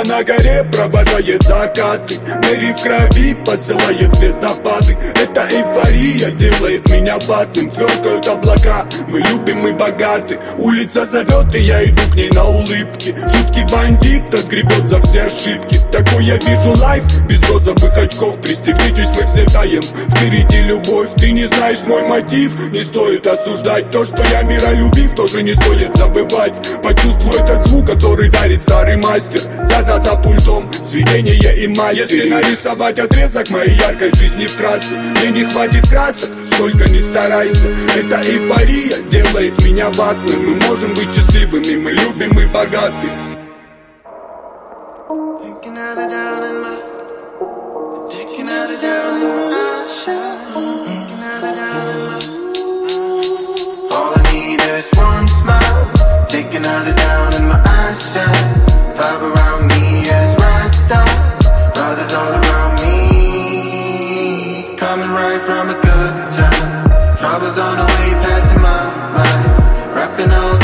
Солнце на горе провожает закаты, Мэри в крови посылает звездопады. Эта эйфория делает меня ватным. Тверкают облака, мы любим, мы богаты. Улица зовет, и я иду к ней на улыбке. Жуткий бандит отгребет за все ошибки. Такой я вижу лайф, без розовых очков. Пристегнитесь, мы взлетаем, впереди любовь. Ты не знаешь мой мотив, не стоит осуждать. То, что я миролюбив, тоже не стоит забывать. Почувствуй этот звук, который дарит старый мастер. За пультом, сведение и мастер. Если нарисовать отрезок моей яркой жизни вкратце, мне не хватит красок, сколько ни старайся. Эта эйфория делает меня ватным. Мы можем быть счастливыми, мы любим, мы богаты. All I need is one smile, take another down and my eyes shine. Vibe around me is Rasta, brothers all around me. Coming right from a good time, troubles on the way, passing my mind. Rapping all